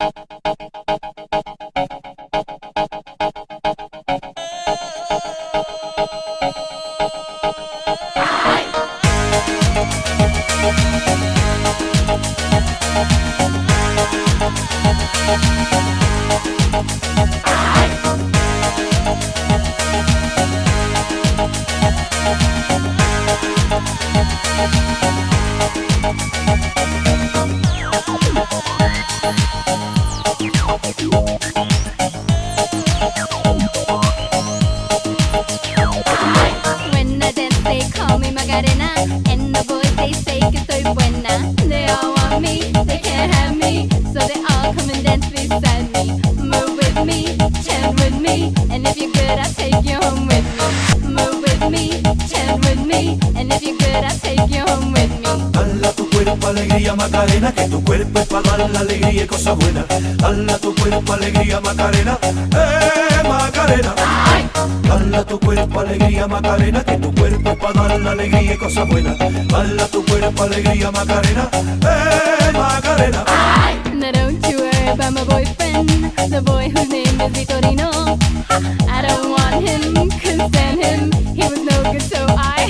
When I dance they call me Macarena, and the boys they say que soy buena. They all want me, they can't have me, so they all come and dance beside me. Move with me, chant with me, and if you're good I'll take you home with me. Move with me, chant with me, and if you're good I'll take you home with me. Dala tu cuerpo alegría Macarena, que tu cuerpo es para dar la alegría y cosas buenas. Dala tu cuerpo alegría Macarena, Macarena. Dala tu cuerpo alegría Macarena, que tu cuerpo es para dar la alegría y cosas buenas. Dala tu cuerpo alegría Macarena, Macarena. Now don't you worry about my boyfriend, the boy whose name is Vitorino. I don't want him, couldn't stand him, he was no good so I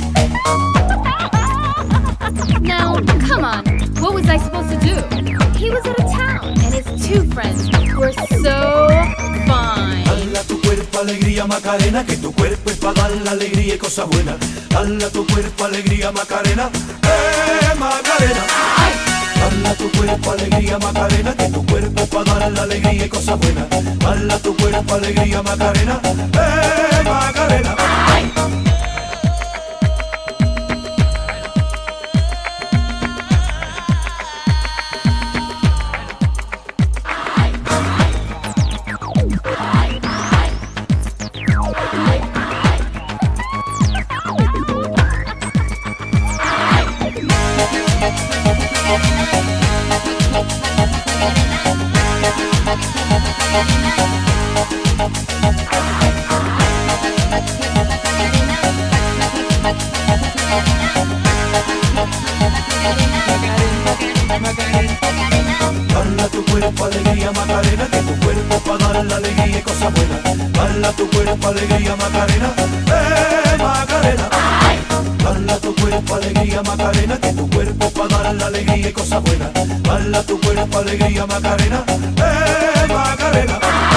Now, come on, what was I supposed to do? He was out of town, and his two friends were so fine. Dala tu cuerpo alegría Macarena, que tu cuerpo es para dar la alegría y cosas buenas. Dala tu cuerpo alegría Macarena, Macarena. Dala tu cuerpo alegría Macarena, que tu cuerpo es para dar la alegría y cosas buenas. Dala tu cuerpo alegría Macarena, Macarena. Dala tu cuerpo alegría Macarena, que tu cuerpo es para dar la alegría y cosas buenas. Dala tu cuerpo alegría Macarena, Macarena. Dala tu cuerpo alegría Macarena, que tu cuerpo es para dar la alegría y cosas buenas. Dala tu cuerpo alegría Macarena, Macarena.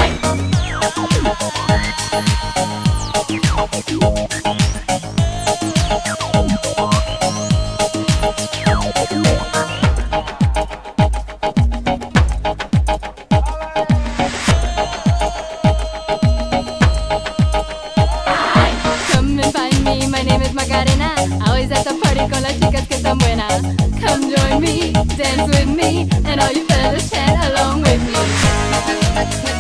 Come and find me, my name is Macarena. Always at the party con las chicas que están buenas. Come join me, dance with me, and all you fellas chat along with me.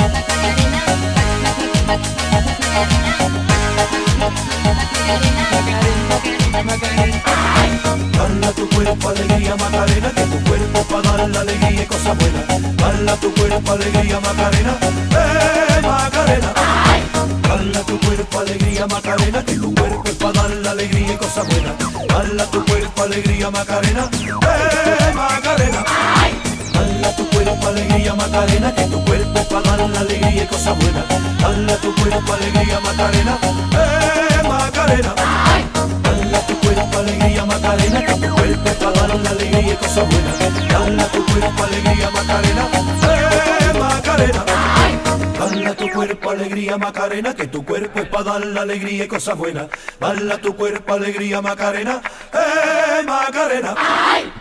Dala tu cuerpo alegría Macarena, que tu cuerpo es para dar la alegría y cosas buenas. Dala tu cuerpo alegría Macarena, Macarena. Dala tu cuerpo alegría Macarena, que tu cuerpo es para dar la alegría y cosas buenas. Dala tu cuerpo alegría Macarena, Macarena. Dala tu cuerpo alegría Macarena, que tu cuerpo es para dar la alegría y cosas buenas. Dala tu cuerpo alegría Macarena, Macarena. Dala tu cuerpo alegría Macarena, que tu cuerpo es para dar la alegría y cosas buenas. Dala tu cuerpo alegría Macarena, Macarena. Dala tu cuerpo alegría Macarena, que tu cuerpo es para dar la alegría y cosas buenas. Dala tu cuerpo alegría Macarena, Macarena.